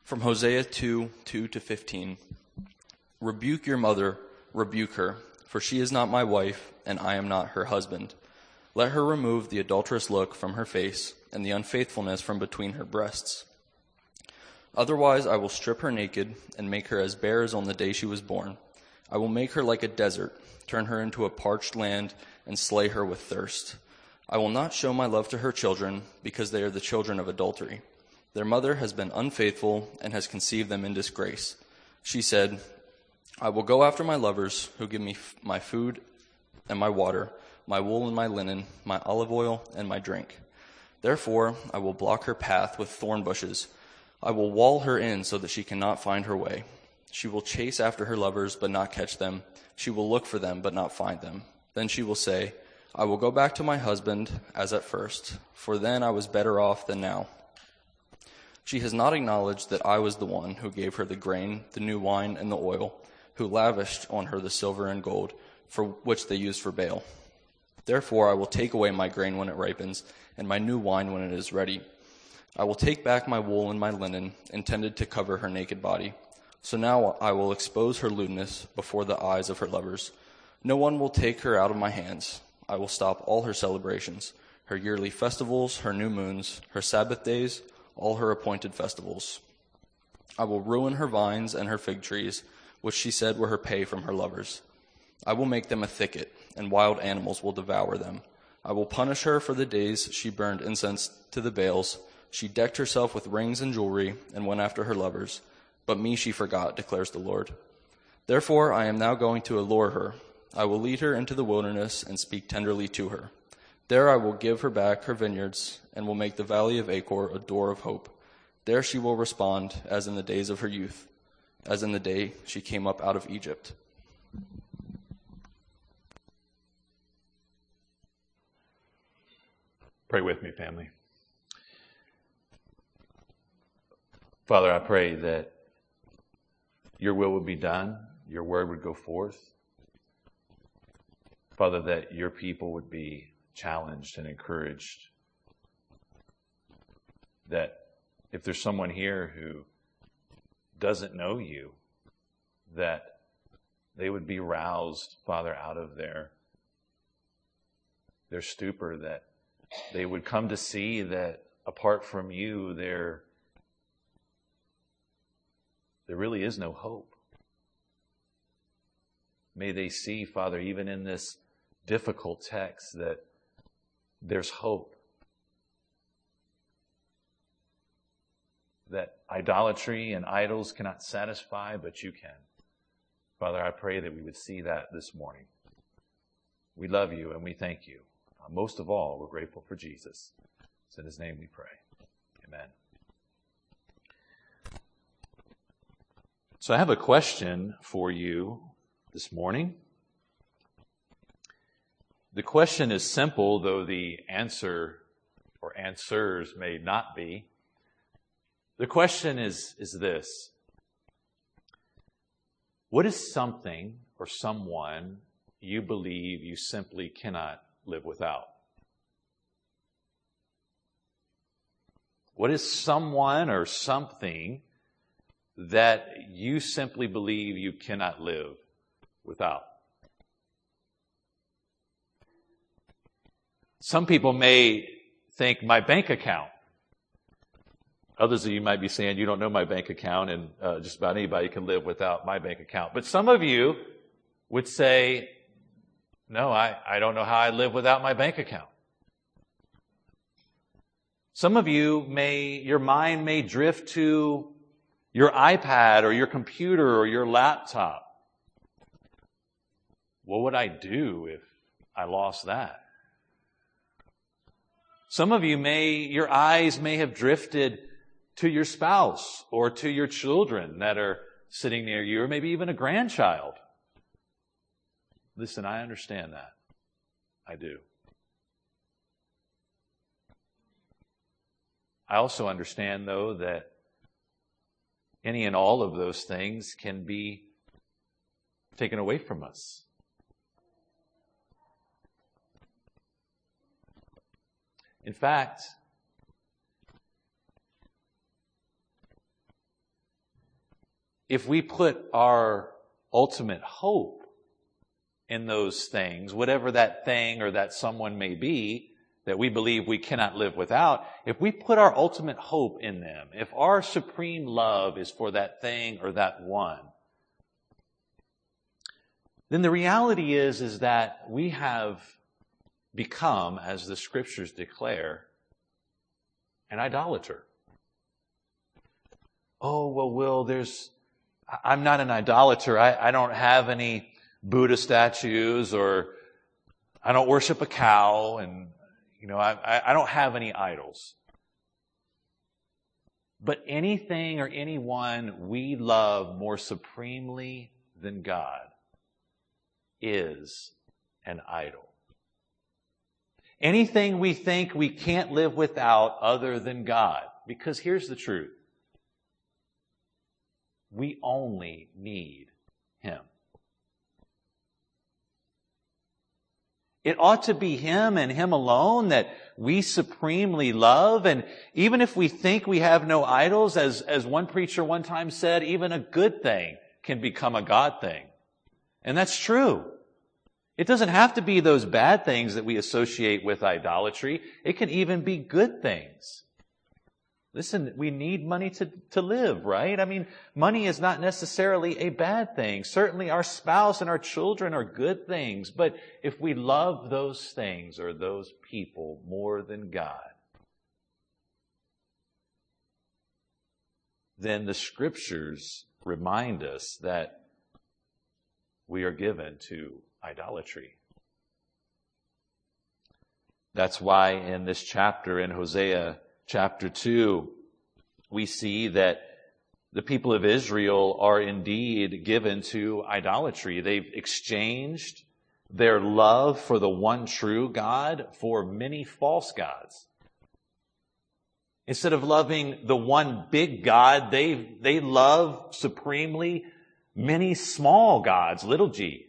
From Hosea 2:2-15. Rebuke your mother, rebuke her, for she is not my wife, and I am not her husband. Let her remove the adulterous look from her face, and the unfaithfulness from between her breasts. Otherwise I will strip her naked, and make her as bare as on the day she was born. I will make her like a desert, turn her into a parched land, and slay her with thirst. I will not show my love to her children, because they are the children of adultery. Their mother has been unfaithful, and has conceived them in disgrace. She said, I will go after my lovers, who give me my food and my water, my wool and my linen, my olive oil and my drink. Therefore I will block her path with thorn bushes. I will wall her in so that she cannot find her way. She will chase after her lovers, but not catch them. She will look for them, but not find them. Then she will say, I will go back to my husband as at first, for then I was better off than now. She has not acknowledged that I was the one who gave her the grain, the new wine, and the oil, who lavished on her the silver and gold, for which they used for Baal. Therefore I will take away my grain when it ripens, and my new wine when it is ready. I will take back my wool and my linen, intended to cover her naked body. So now I will expose her lewdness before the eyes of her lovers. No one will take her out of my hands. I will stop all her celebrations, her yearly festivals, her new moons, her Sabbath days, all her appointed festivals. I will ruin her vines and her fig trees, which she said were her pay from her lovers. I will make them a thicket, and wild animals will devour them. I will punish her for the days she burned incense to the Baals. She decked herself with rings and jewelry, and went after her lovers. But me she forgot, declares the Lord. Therefore I am now going to allure her. I will lead her into the wilderness and speak tenderly to her. There I will give her back her vineyards, and will make the valley of Achor a door of hope. There she will respond as in the days of her youth, as in the day she came up out of Egypt. Pray with me, family. Father, I pray that your will would be done, your word would go forth. Father, that your people would be challenged and encouraged. That if there's someone here who doesn't know you, that they would be roused, Father, out of their stupor, that they would come to see that apart from you, there really is no hope. May they see, Father, even in this difficult text, that there's hope. That idolatry and idols cannot satisfy, but you can. Father, I pray that we would see that this morning. We love you and we thank you. Most of all, we're grateful for Jesus. It's in his name we pray. Amen. So I have a question for you this morning. The question is simple, though the answer or answers may not be. The question is this: what is something or someone you believe you simply cannot live without? What is someone or something that you simply believe you cannot live without? Some people may think my bank account. Others of you might be saying, you don't know my bank account, and just about anybody can live without my bank account. But some of you would say, no, I don't know how I live without my bank account. Some of you your mind may drift to your iPad or your computer or your laptop. What would I do if I lost that? Some of you your eyes may have drifted to your spouse or to your children that are sitting near you, or maybe even a grandchild. Listen, I understand that. I do. I also understand, though, that any and all of those things can be taken away from us. In fact, if we put our ultimate hope in those things, whatever that thing or that someone may be, that we believe we cannot live without, if we put our ultimate hope in them, if our supreme love is for that thing or that one, then the reality is that we have become, as the scriptures declare, an idolater. Oh, well, Will, I'm not an idolater. I don't have any Buddha statues, or I don't worship a cow, and I don't have any idols. But anything or anyone we love more supremely than God is an idol. Anything we think we can't live without other than God. Because here's the truth. We only need Him. It ought to be Him and Him alone that we supremely love. And even if we think we have no idols, as one preacher one time said, even a good thing can become a God thing. And that's true. It doesn't have to be those bad things that we associate with idolatry. It can even be good things. Listen, we need money to live, right? I mean, money is not necessarily a bad thing. Certainly our spouse and our children are good things. But if we love those things or those people more than God, then the scriptures remind us that we are given to idolatry. That's why in this chapter, in Hosea chapter 2, we see that the people of Israel are indeed given to idolatry. They've exchanged their love for the one true God for many false gods. Instead of loving the one big God, they love supremely many small gods, little g.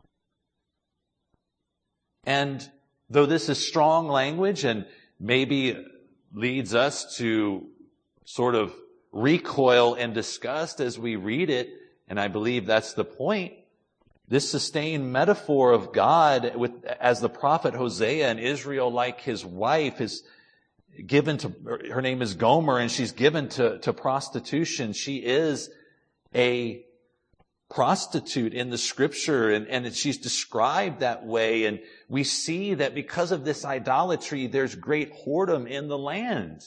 And though this is strong language and maybe leads us to sort of recoil in disgust as we read it, and I believe that's the point, this sustained metaphor of God as the prophet Hosea and Israel, like his wife, is given to, her name is Gomer, and she's given to prostitution. She is a prostitute in the scripture, and she's described that way. And we see that because of this idolatry, there's great whoredom in the land.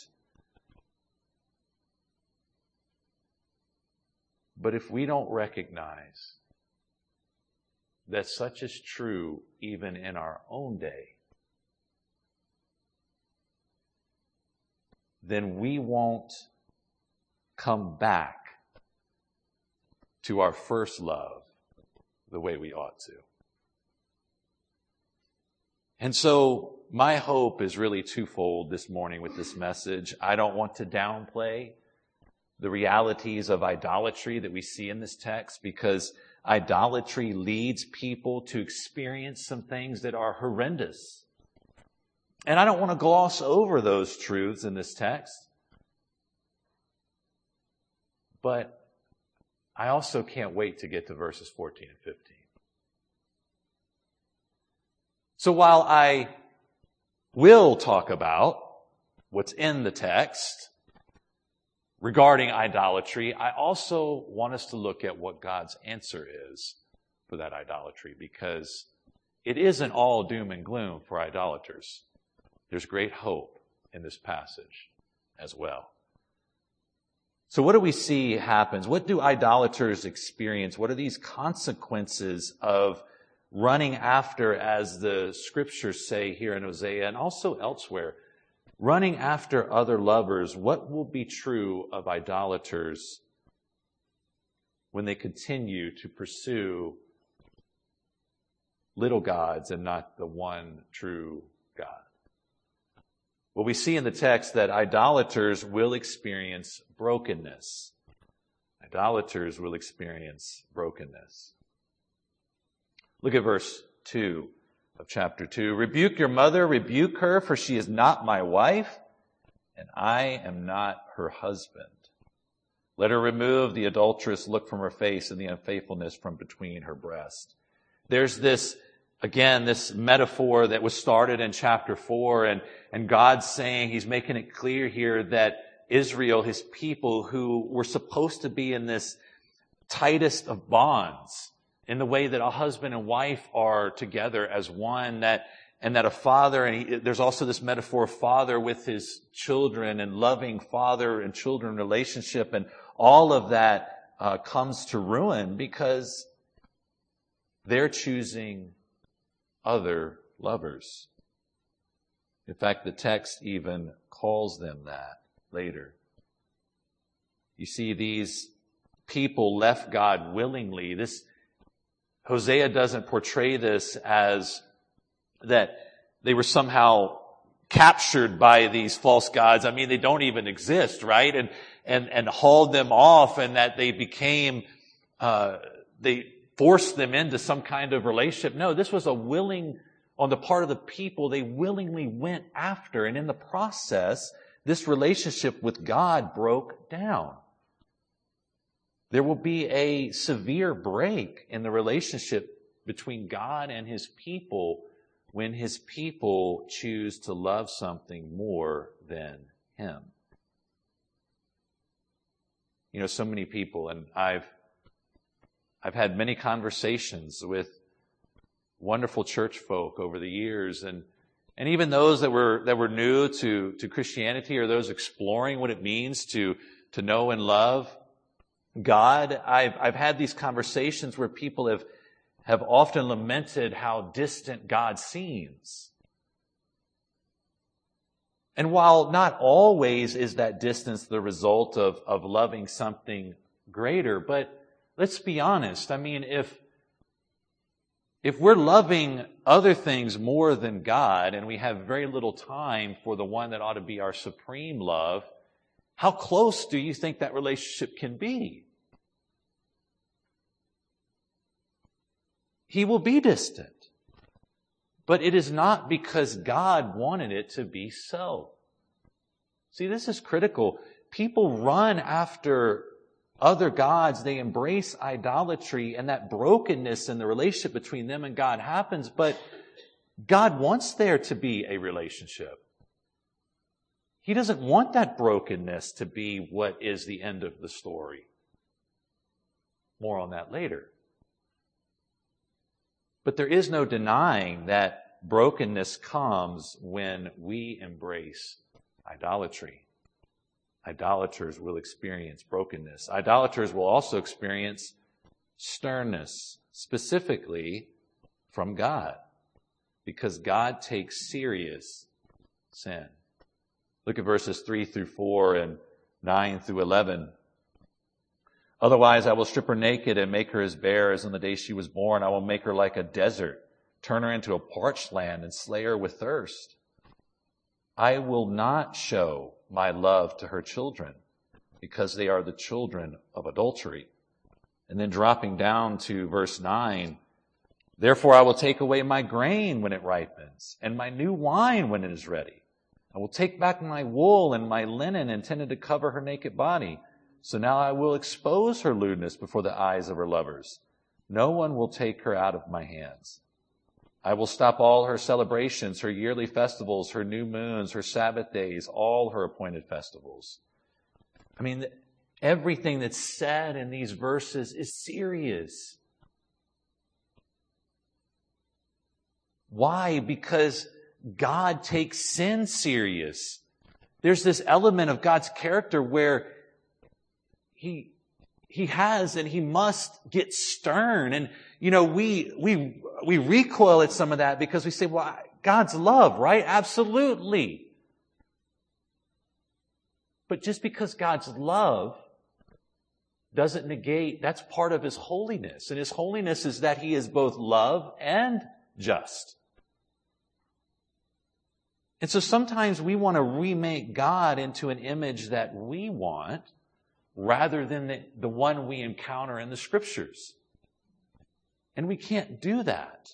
But if we don't recognize that such is true even in our own day, then we won't come back to our first love the way we ought to. And so my hope is really twofold this morning with this message. I don't want to downplay the realities of idolatry that we see in this text, because idolatry leads people to experience some things that are horrendous. And I don't want to gloss over those truths in this text. But I also can't wait to get to verses 14 and 15. So while I will talk about what's in the text regarding idolatry, I also want us to look at what God's answer is for that idolatry, because it isn't all doom and gloom for idolaters. There's great hope in this passage as well. So what do we see happens? What do idolaters experience? What are these consequences of running after, as the scriptures say here in Hosea and also elsewhere, running after other lovers? What will be true of idolaters when they continue to pursue little gods and not the one true God? Well, we see in the text that idolaters will experience brokenness. Idolaters will experience brokenness. Look at verse 2 of chapter 2. Rebuke your mother, rebuke her, for she is not my wife, and I am not her husband. Let her remove the adulterous look from her face and the unfaithfulness from between her breasts. There's this, again, this metaphor that was started in chapter 4, and God's saying, He's making it clear here that Israel, His people who were supposed to be in this tightest of bonds, in the way that a husband and wife are together as one, and that a father, and there's also this metaphor of father with his children and loving father and children relationship, and all of that comes to ruin because they're choosing other lovers. In fact, the text even calls them that later. You see, these people left God willingly. Hosea doesn't portray this as that they were somehow captured by these false gods. I mean, they don't even exist, right? And hauled them off, and that they became, they forced them into some kind of relationship. No, this was a willing, on the part of the people, they willingly went after. And in the process, this relationship with God broke down. There will be a severe break in the relationship between God and His people when His people choose to love something more than Him. You know, so many people, and I've had many conversations with wonderful church folk over the years, and even those that were new to Christianity, or those exploring what it means to know and love God. I've had these conversations where people have often lamented how distant God seems. And while not always is that distance the result of loving something greater, but let's be honest. I mean, if we're loving other things more than God, and we have very little time for the one that ought to be our supreme love, how close do you think that relationship can be? He will be distant. But it is not because God wanted it to be so. See, this is critical. People run after other gods. They embrace idolatry, and that brokenness in the relationship between them and God happens. But God wants there to be a relationship. He doesn't want that brokenness to be what is the end of the story. More on that later. But there is no denying that brokenness comes when we embrace idolatry. Idolaters will experience brokenness. Idolaters will also experience sternness, specifically from God, because God takes serious sin. Look at verses 3 through 4 and 9 through 11. Otherwise, I will strip her naked and make her as bare as on the day she was born. I will make her like a desert, turn her into a parched land, and slay her with thirst. I will not show my love to her children, because they are the children of adultery. And then dropping down to verse 9, therefore I will take away my grain when it ripens, and my new wine when it is ready. I will take back my wool and my linen intended to cover her naked body. So now I will expose her lewdness before the eyes of her lovers. No one will take her out of my hands. I will stop all her celebrations, her yearly festivals, her new moons, her Sabbath days, all her appointed festivals. I mean, everything that's said in these verses is serious. Why? Because God takes sin serious. There's this element of God's character where He has and He must get stern. And, you know, we recoil at some of that because we say, well, God's love, right? Absolutely. But just because God's love doesn't negate, that's part of His holiness. And His holiness is that He is both love and just. And so sometimes we want to remake God into an image that we want, rather than the one we encounter in the Scriptures. And we can't do that.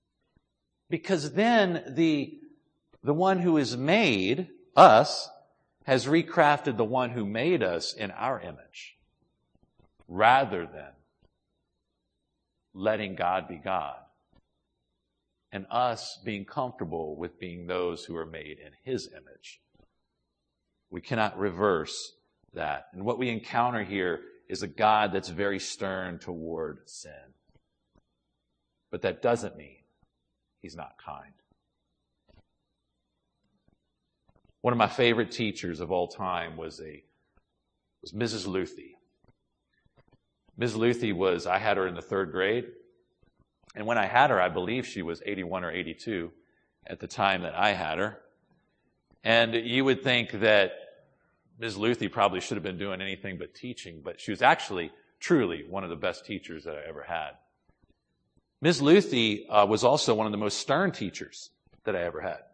Because then the one who is made, us, has recrafted the one who made us in our image, rather than letting God be God and us being comfortable with being those who are made in His image. We cannot reverse that. And what we encounter here is a God that's very stern toward sin. But that doesn't mean He's not kind. One of my favorite teachers of all time was Mrs. Luthi. Ms. Luthi I had her in the 3rd grade. And when I had her, I believe she was 81 or 82 at the time that I had her. And you would think that Ms. Luthi probably should have been doing anything but teaching, but she was actually truly one of the best teachers that I ever had. Ms. Luthi was also one of the most stern teachers that I ever had.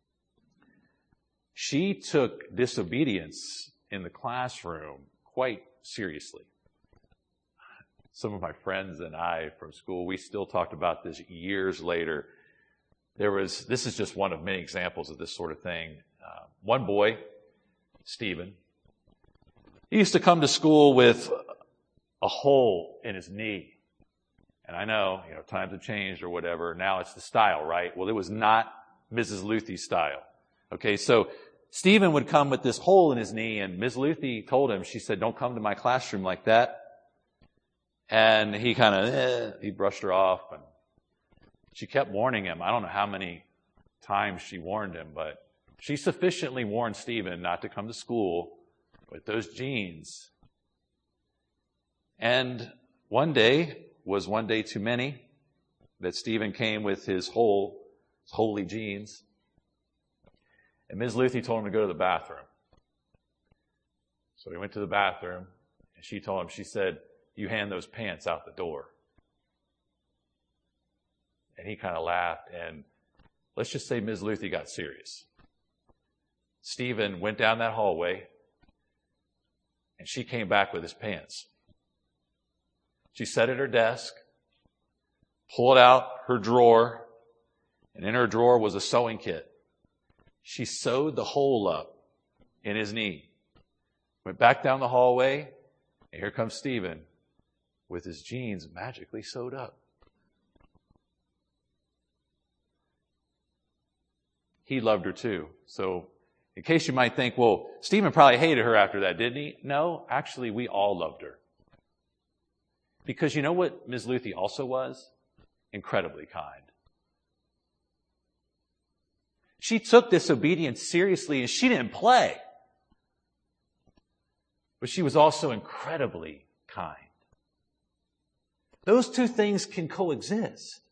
She took disobedience in the classroom quite seriously. Some of my friends and I from school, we still talked about this years later. This is just one of many examples of this sort of thing. One boy, Stephen, he used to come to school with a hole in his knee. And I know, times have changed or whatever. Now it's the style, right? Well, it was not Mrs. Luthi's style. Okay, so Stephen would come with this hole in his knee, and Ms. Luthi told him, she said, "Don't come to my classroom like that." And he he brushed her off, and she kept warning him. I don't know how many times she warned him, but she sufficiently warned Stephen not to come to school with those jeans. And one day was one day too many that Stephen came with his holy jeans. And Ms. Luthi told him to go to the bathroom. So he went to the bathroom, and she told him, she said, "You hand those pants out the door." And he kind of laughed, and let's just say Ms. Luthi got serious. Stephen went down that hallway, and she came back with his pants. She sat at her desk, pulled out her drawer, and in her drawer was a sewing kit. She sewed the hole up in his knee, went back down the hallway, and here comes Stephen with his jeans magically sewed up. He loved her too. So in case you might think, well, Stephen probably hated her after that, didn't he? No, actually, we all loved her. Because you know what Ms. Luthi also was? Incredibly kind. She took disobedience seriously, and she didn't play. But she was also incredibly kind. Those two things can coexist.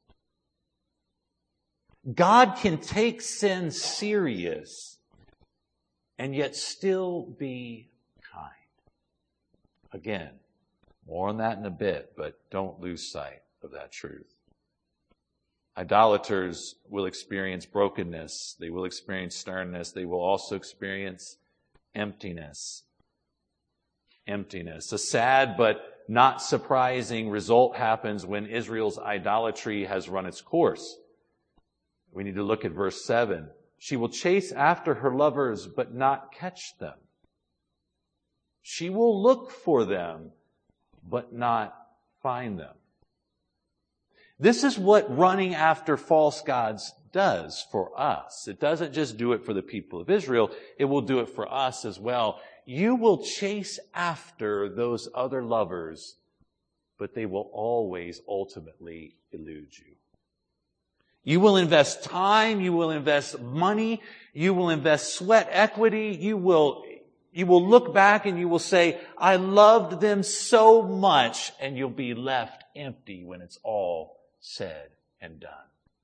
God can take sin serious and yet still be kind. Again, more on that in a bit, but don't lose sight of that truth. Idolaters will experience brokenness. They will experience sternness. They will also experience emptiness. Emptiness. A sad but not surprising result happens when Israel's idolatry has run its course. We need to look at verse 7. She will chase after her lovers, but not catch them. She will look for them, but not find them. This is what running after false gods does for us. It doesn't just do it for the people of Israel. It will do it for us as well. You will chase after those other lovers, but they will always ultimately elude you. You will invest time, you will invest money, you will invest sweat equity, you will look back and you will say, "I loved them so much," and you'll be left empty when it's all said and done.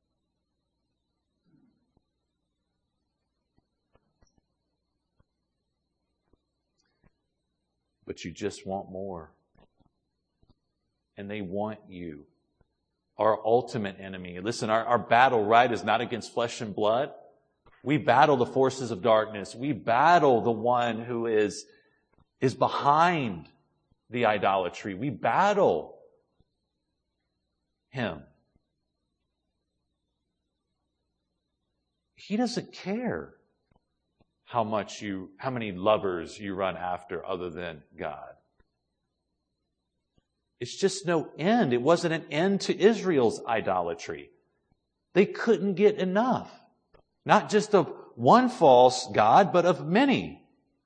But you just want more. And they want you. Our ultimate enemy. Listen, our battle, right, is not against flesh and blood. We battle the forces of darkness. We battle the one who is behind the idolatry. We battle him. He doesn't care how many lovers you run after other than God. It's just no end. It wasn't an end to Israel's idolatry. They couldn't get enough. Not just of one false god, but of many.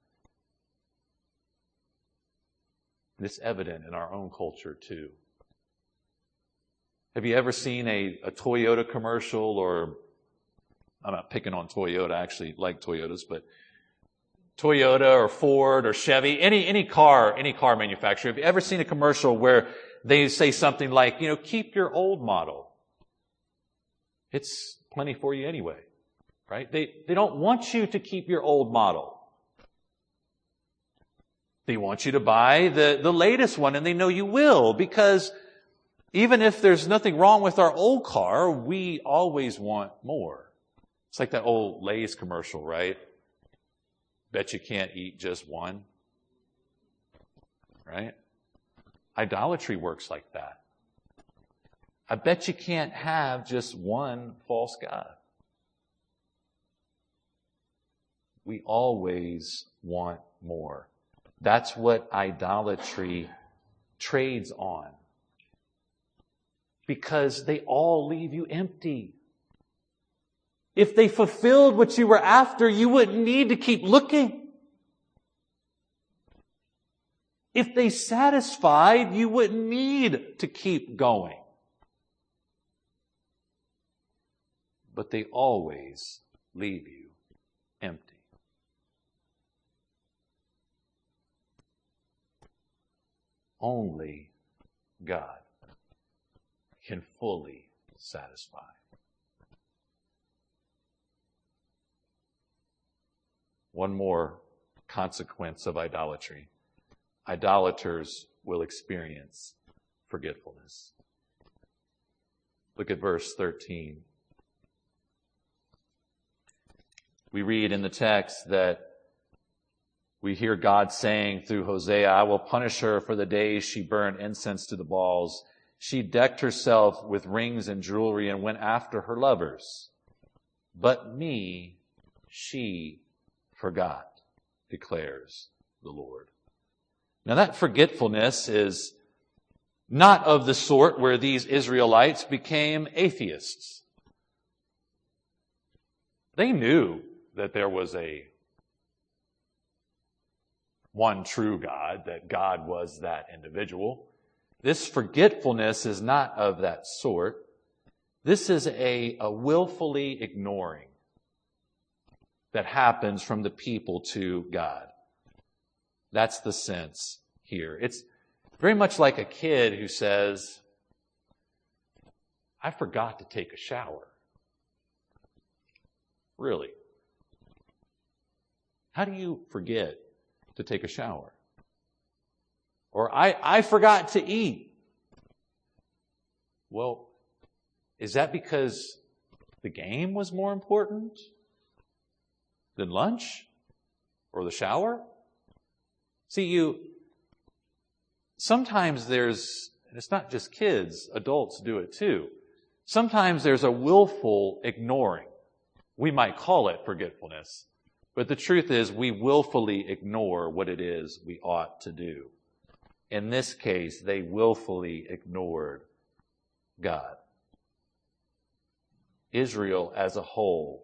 And it's evident in our own culture too. Have you ever seen a Toyota commercial, or I'm not picking on Toyota, I actually like Toyotas, but Toyota or Ford or Chevy, any car manufacturer, have you ever seen a commercial where they say something like, keep your old model? It's plenty for you anyway, right? They don't want you to keep your old model. They want you to buy the latest one, and they know you will, because even if there's nothing wrong with our old car, we always want more. It's like that old Lay's commercial, right? Bet you can't eat just one. Right? Idolatry works like that. I bet you can't have just one false god. We always want more. That's what idolatry trades on. Because they all leave you empty. If they fulfilled what you were after, you wouldn't need to keep looking. If they satisfied, you wouldn't need to keep going. But they always leave you empty. Only God can fully satisfy. One more consequence of idolatry. Idolaters will experience forgetfulness. Look at verse 13. We read in the text that we hear God saying through Hosea, I will punish her for the days she burned incense to the Baals. She decked herself with rings and jewelry and went after her lovers. But me she forgot, declares the Lord. Now that forgetfulness is not of the sort where these Israelites became atheists. They knew that there was a one true God, that God was that individual. This forgetfulness is not of that sort. This is a willfully ignoring that happens from the people to God. That's the sense here. It's very much like a kid who says, I forgot to take a shower. Really? How do you forget to take a shower? Or I forgot to eat. Well, is that because the game was more important than lunch or the shower? See, sometimes there's, and it's not just kids, adults do it too. Sometimes there's a willful ignoring. We might call it forgetfulness, but the truth is we willfully ignore what it is we ought to do. In this case, they willfully ignored God. Israel as a whole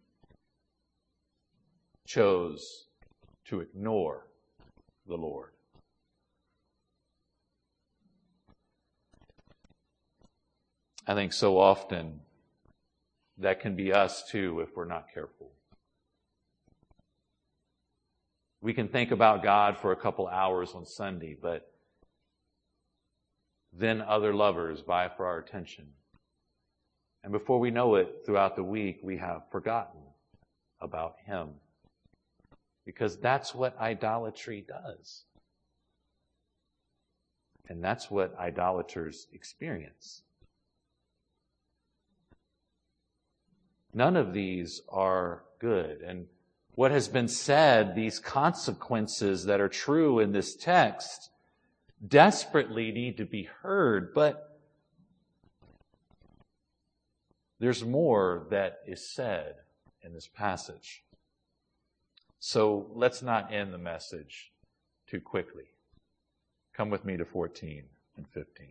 chose to ignore the Lord. I think so often that can be us too if we're not careful. We can think about God for a couple hours on Sunday, but then other lovers vie for our attention. And before we know it, throughout the week, we have forgotten about Him. Because that's what idolatry does. And that's what idolaters experience. None of these are good. And what has been said, these consequences that are true in this text, desperately need to be heard. But there's more that is said in this passage. So let's not end the message too quickly. Come with me to 14 and 15.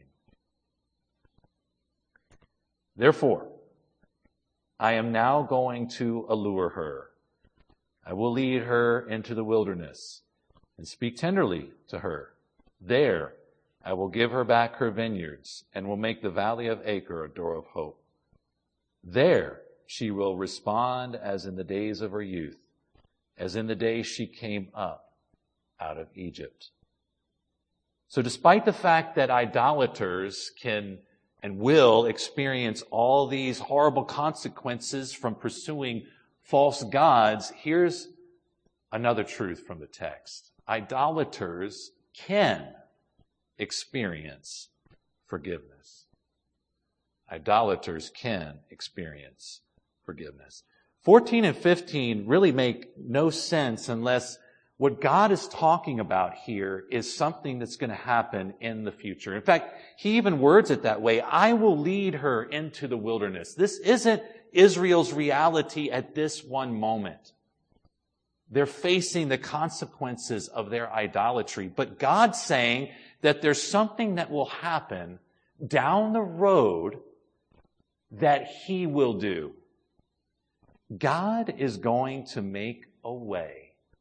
Therefore, I am now going to allure her. I will lead her into the wilderness and speak tenderly to her. There I will give her back her vineyards and will make the valley of Acre a door of hope. There she will respond as in the days of her youth, as in the day she came up out of Egypt. So despite the fact that idolaters can and will experience all these horrible consequences from pursuing false gods, here's another truth from the text. Idolaters can experience forgiveness. Idolaters can experience forgiveness. 14 and 15 really make no sense unless what God is talking about here is something that's going to happen in the future. In fact, he even words it that way. I will lead her into the wilderness. This isn't Israel's reality at this one moment. They're facing the consequences of their idolatry. But God's saying that there's something that will happen down the road that he will do. God is going to make a way.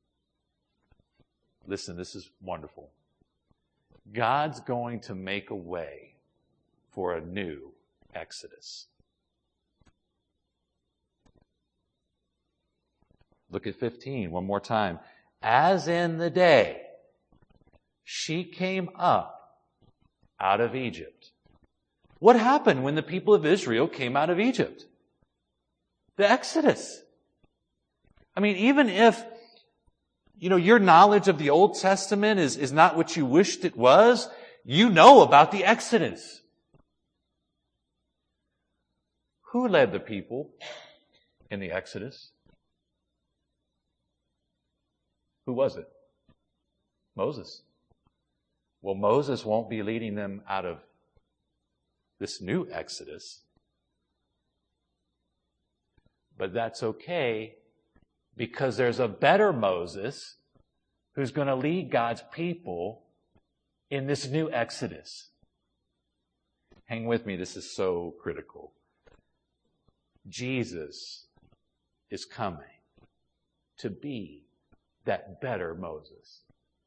Listen, this is wonderful. God's going to make a way for a new Exodus. Look at 15 one more time. As in the day she came up out of Egypt. What happened when the people of Israel came out of Egypt? The Exodus. I mean, even if your knowledge of the Old Testament is not what you wished it was, you know about the Exodus. Who led the people in the Exodus? Who was it? Moses. Well, Moses won't be leading them out of this new Exodus. But that's okay, because there's a better Moses who's going to lead God's people in this new Exodus. Hang with me, this is so critical. Jesus is coming to be that better Moses.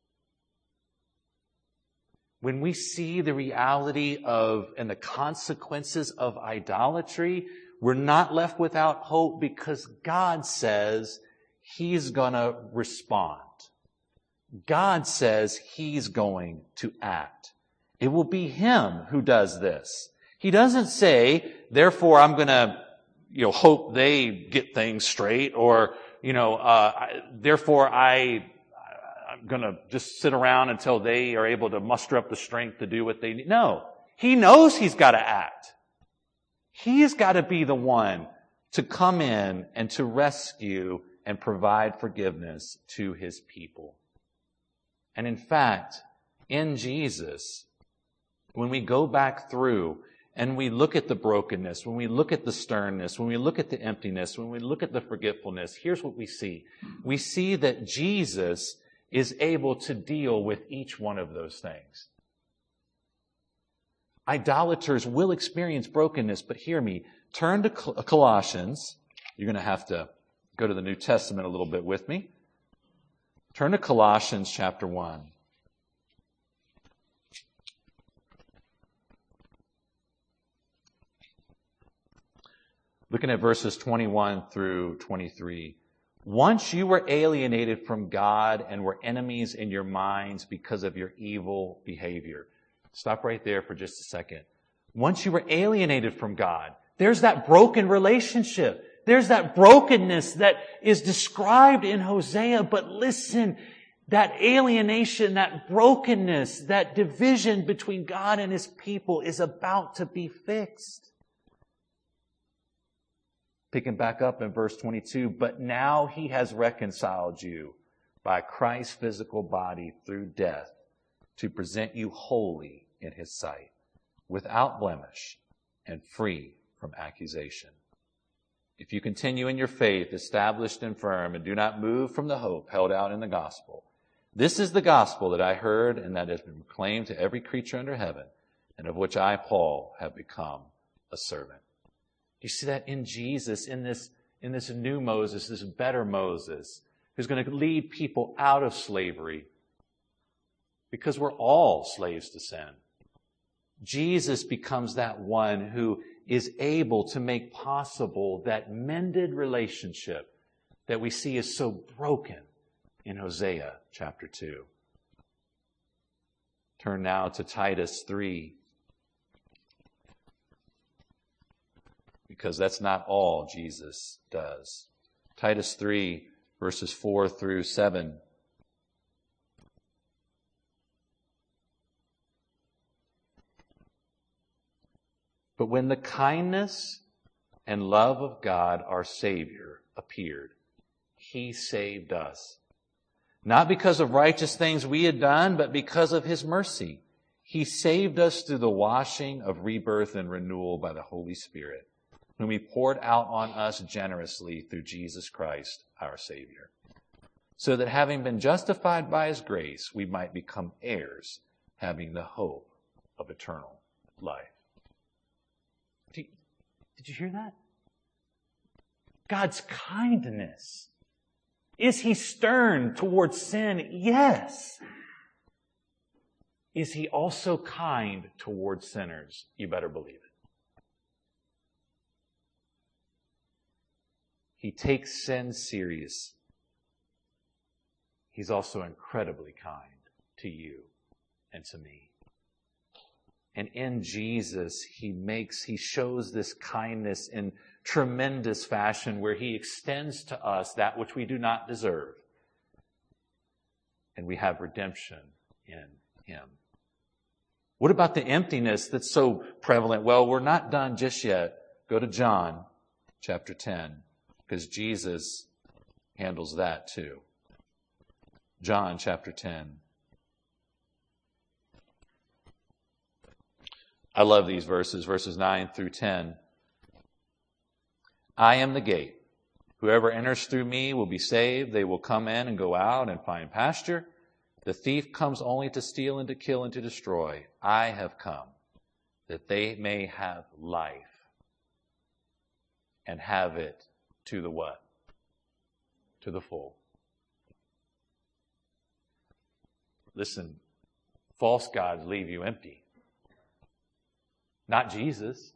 When we see the reality of and the consequences of idolatry, we're not left without hope, because God says he's going to respond. God says he's going to act. It will be him who does this. He doesn't say, therefore I'm going to, hope they get things straight, or, therefore I'm going to just sit around until they are able to muster up the strength to do what they need. No. He knows he's got to act. He's got to be the one to come in and to rescue and provide forgiveness to his people. And in fact, in Jesus, when we go back through and we look at the brokenness, when we look at the sternness, when we look at the emptiness, when we look at the forgetfulness, here's what we see. We see that Jesus is able to deal with each one of those things. Idolaters will experience brokenness, but hear me. Turn to Colossians. You're going to have to go to the New Testament a little bit with me. Turn to Colossians chapter 1. Looking at verses 21 through 23. Once you were alienated from God and were enemies in your minds because of your evil behavior. Stop right there for just a second. Once you were alienated from God, there's that broken relationship. There's that brokenness that is described in Hosea. But listen, that alienation, that brokenness, that division between God and his people is about to be fixed. Picking back up in verse 22, but now he has reconciled you by Christ's physical body through death to present you holy in his sight, without blemish and free from accusation. if you continue in your faith, established and firm, and do not move from the hope held out in the gospel. This is the gospel that I heard and that has been proclaimed to every creature under heaven, and of which I, Paul, have become a servant. You see that in Jesus, in this new Moses, this better Moses, who's going to lead people out of slavery, because we're all slaves to sin. Jesus becomes that one who is able to make possible that mended relationship that we see is so broken in Hosea chapter 2. Turn now to Titus 3, because that's not all Jesus does. Titus 3, verses 4 through 7. But when the kindness and love of God, our Savior, appeared, He saved us. Not because of righteous things we had done, but because of His mercy. He saved us through the washing of rebirth and renewal by the Holy Spirit, whom He poured out on us generously through Jesus Christ, our Savior, so that having been justified by His grace, we might become heirs, having the hope of eternal life. Did you hear that? God's kindness. Is He stern towards sin? Yes. Is He also kind towards sinners? You better believe it. He takes sin serious. He's also incredibly kind to you and to me. And in Jesus, He shows this kindness in tremendous fashion where He extends to us that which we do not deserve. And we have redemption in Him. What about the emptiness that's so prevalent? Well, we're not done just yet. Go to John chapter 10, because Jesus handles that too. John chapter 10. I love these verses 9 through 10. I am the gate. Whoever enters through me will be saved. They will come in and go out and find pasture. The thief comes only to steal and to kill and to destroy. I have come that they may have life and have it to the what? To the full. Listen, false gods leave you empty. Not Jesus.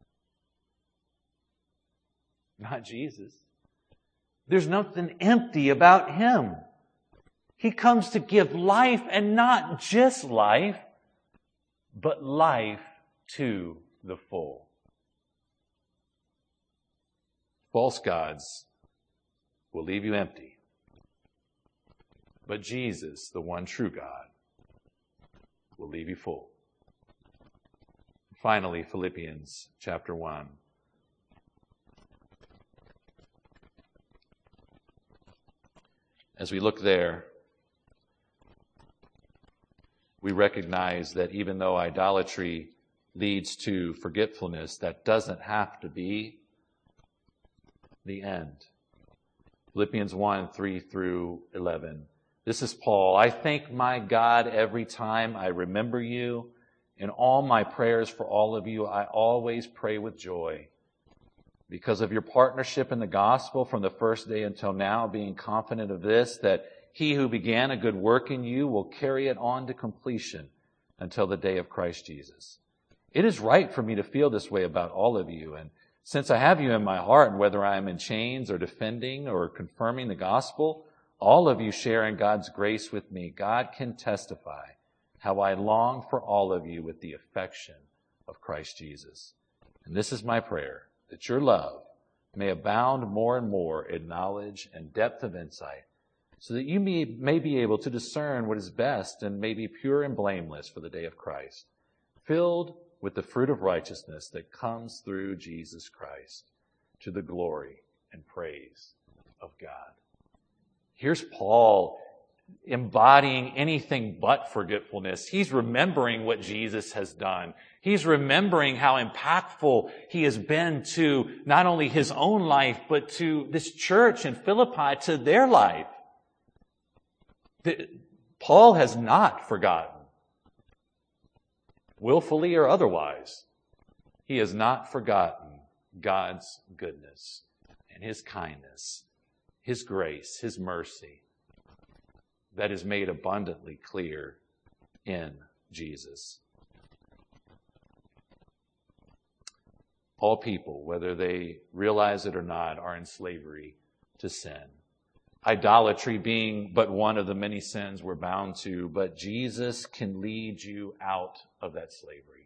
Not Jesus. There's nothing empty about Him. He comes to give life, and not just life, but life to the full. False gods will leave you empty. But Jesus, the one true God, will leave you full. Finally, Philippians chapter 1. As we look there, we recognize that even though idolatry leads to forgetfulness, that doesn't have to be the end. Philippians 1, 3 through 11. This is Paul. I thank my God every time I remember you. In all my prayers for all of you, I always pray with joy because of your partnership in the gospel from the first day until now, being confident of this, that He who began a good work in you will carry it on to completion until the day of Christ Jesus. It is right for me to feel this way about all of you, and since I have you in my heart, and whether I am in chains or defending or confirming the gospel, all of you share in God's grace with me. God can testify how I long for all of you with the affection of Christ Jesus. And this is my prayer, that your love may abound more and more in knowledge and depth of insight, so that you may be able to discern what is best and may be pure and blameless for the day of Christ, filled with the fruit of righteousness that comes through Jesus Christ, to the glory and praise of God. Here's Paul embodying anything but forgetfulness. He's remembering what Jesus has done. He's remembering how impactful he has been to not only his own life, but to this church in Philippi, to their life. Paul has not forgotten, willfully or otherwise. He has not forgotten God's goodness and his kindness, his grace, his mercy that is made abundantly clear in Jesus. All people, whether they realize it or not, are in slavery to sin. Idolatry being but one of the many sins we're bound to, but Jesus can lead you out of that slavery.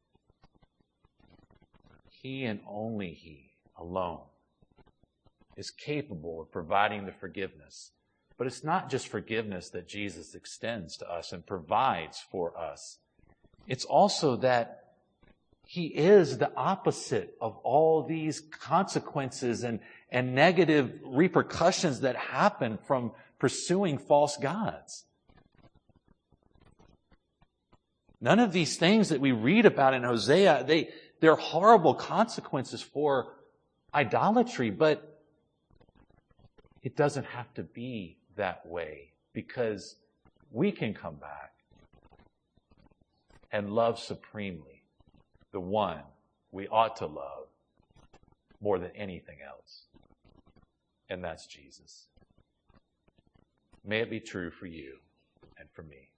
He and only He alone is capable of providing the forgiveness. But it's not just forgiveness that Jesus extends to us and provides for us. It's also that He is the opposite of all these consequences and negative repercussions that happen from pursuing false gods. None of these things that we read about in Hosea, they're horrible consequences for idolatry, but it doesn't have to be that way, because we can come back and love supremely the one we ought to love more than anything else, and that's Jesus. May it be true for you and for me.